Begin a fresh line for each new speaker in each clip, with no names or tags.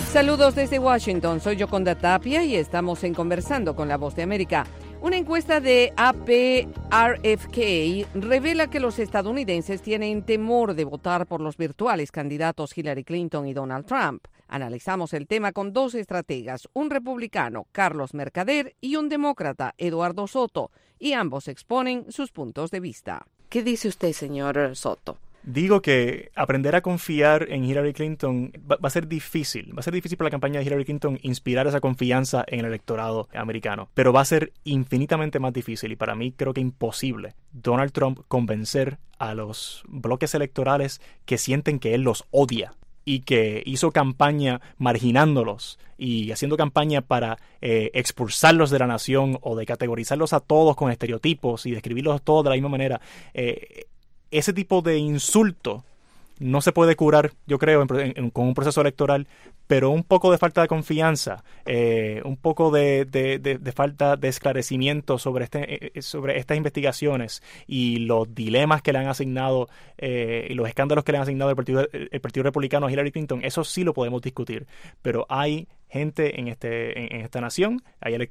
Saludos desde Washington, soy Yoconda Tapia y estamos en Conversando con la Voz de América. Una encuesta de AP-RFK revela que los estadounidenses tienen temor de votar por los virtuales candidatos Hillary Clinton y Donald Trump. Analizamos el tema con dos estrategas, un republicano, Carlos Mercader, y un demócrata, Eduardo Soto, y ambos exponen sus puntos de vista. ¿Qué dice usted, señor Soto?
Digo que aprender a confiar en Hillary Clinton va a ser difícil. Va a ser difícil para la campaña de Hillary Clinton inspirar esa confianza en el electorado americano. Pero va a ser infinitamente más difícil y para mí creo que imposible Donald Trump convencer a los bloques electorales que sienten que él los odia y que hizo campaña marginándolos y haciendo campaña para expulsarlos de la nación o de categorizarlos a todos con estereotipos y describirlos a todos de la misma manera. Ese tipo de insulto no se puede curar, yo creo, con un proceso electoral, pero un poco de falta de confianza, un poco de falta de esclarecimiento sobre estas investigaciones y los dilemas que le han asignado y los escándalos que le han asignado el Partido Republicano a Hillary Clinton, eso sí lo podemos discutir, pero hay gente en esta nación,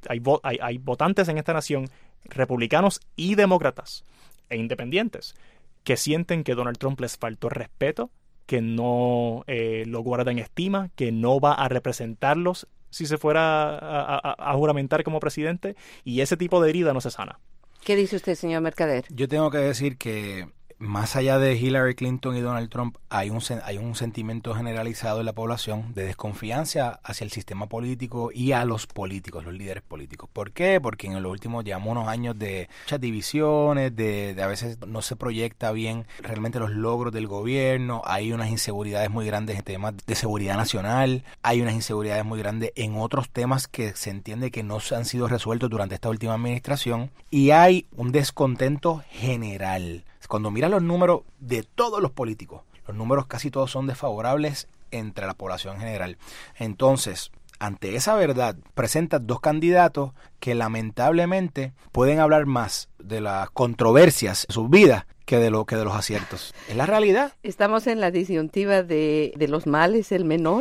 hay votantes en esta nación, republicanos y demócratas e independientes, que sienten que Donald Trump les faltó respeto, que no lo guarda en estima, que no va a representarlos si se fuera a juramentar como presidente, y ese tipo de herida no se sana.
¿Qué dice usted, señor Mercader?
Yo tengo que decir que más allá de Hillary Clinton y Donald Trump, hay un sentimiento generalizado en la población de desconfianza hacia el sistema político y a los políticos, los líderes políticos. ¿Por qué? Porque en los últimos, llevamos unos años de muchas divisiones, de a veces no se proyecta bien realmente los logros del gobierno, hay unas inseguridades muy grandes en temas de seguridad nacional, hay unas inseguridades muy grandes en otros temas que se entiende que no han sido resueltos durante esta última administración, y hay un descontento general. Cuando miras los números de todos los políticos, los números casi todos son desfavorables entre la población general. Entonces, ante esa verdad, presentas dos candidatos que lamentablemente pueden hablar más de las controversias de sus vidas que de los aciertos. Es la realidad.
Estamos en la disyuntiva de los males, el menor.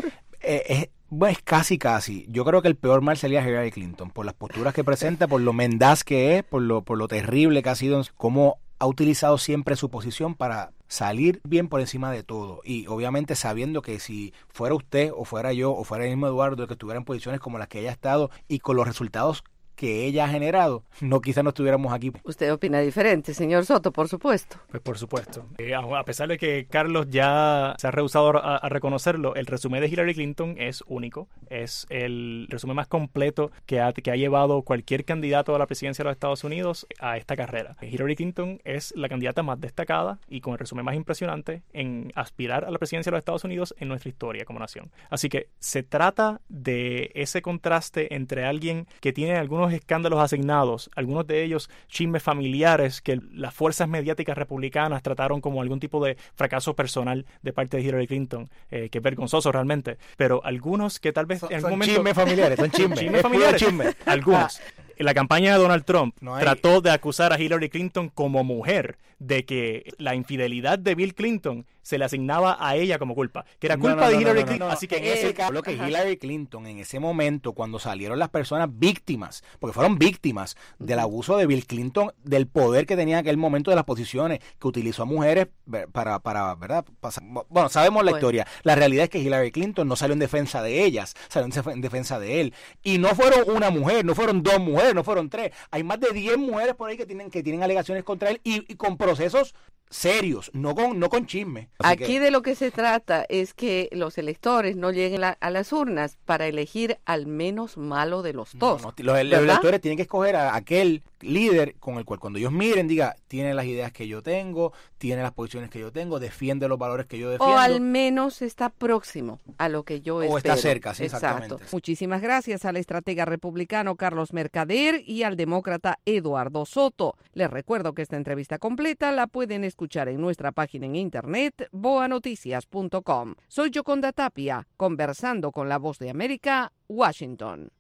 Bueno, es casi. Yo creo que el peor mal sería Hillary Clinton, por las posturas que presenta, por lo mendaz que es, por lo terrible que ha sido, como ha utilizado siempre su posición para salir bien por encima de todo, y obviamente sabiendo que si fuera usted o fuera yo o fuera el mismo Eduardo que estuviera en posiciones como las que ella ha estado y con los resultados que ella ha generado, quizás no estuviéramos aquí.
Usted opina diferente, señor Soto, por supuesto.
Pues por supuesto. A pesar de que Carlos ya se ha rehusado a reconocerlo, el resumen de Hillary Clinton es único. Es el resumen más completo que ha llevado cualquier candidato a la presidencia de los Estados Unidos a esta carrera. Hillary Clinton es la candidata más destacada y con el resumen más impresionante en aspirar a la presidencia de los Estados Unidos en nuestra historia como nación. Así que se trata de ese contraste entre alguien que tiene algunos escándalos asignados, algunos de ellos chismes familiares que las fuerzas mediáticas republicanas trataron como algún tipo de fracaso personal de parte de Hillary Clinton, que es vergonzoso realmente, pero algunos que tal vez en algún momento...
Chismes familiares, son chismes.
Chismes familiares, algunos. La campaña de Donald Trump trató de acusar a Hillary Clinton como mujer de que la infidelidad de Bill Clinton se le asignaba a ella como culpa, que era culpa de Hillary Clinton.
Así que en ese caso, lo que Hillary Clinton en ese momento, cuando salieron las personas víctimas, porque fueron víctimas del abuso de Bill Clinton, del poder que tenía en aquel momento, de las posiciones que utilizó a mujeres para ¿verdad? Bueno, sabemos la historia. La realidad es que Hillary Clinton no salió en defensa de ellas, salió en defensa de él. Y no fueron una mujer, no fueron dos mujeres, no fueron tres. Hay más de 10 mujeres por ahí que tienen alegaciones contra él y con procesos serios, no con chisme.
Aquí de lo que se trata es que los electores no lleguen a las urnas para elegir al menos malo de los dos.
Los electores tienen que escoger a aquel líder con el cual cuando ellos miren diga, tiene las ideas que yo tengo, tiene las posiciones que yo tengo, defiende los valores que yo defiendo.
O al menos está próximo a lo que yo espero.
O está cerca, sí,
exactamente.
Exactamente.
Muchísimas gracias al estratega republicano Carlos Mercader y al demócrata Eduardo Soto. Les recuerdo que esta entrevista completa la pueden escuchar en nuestra página en internet boanoticias.com. Soy Yoconda Tapia, conversando con la Voz de América, Washington.